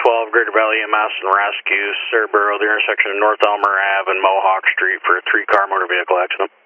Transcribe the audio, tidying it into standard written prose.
212 Greater Valley EMS and Rescue, Cerbero, the intersection of North Elmer Ave and Mohawk Street for a 3-car motor vehicle accident.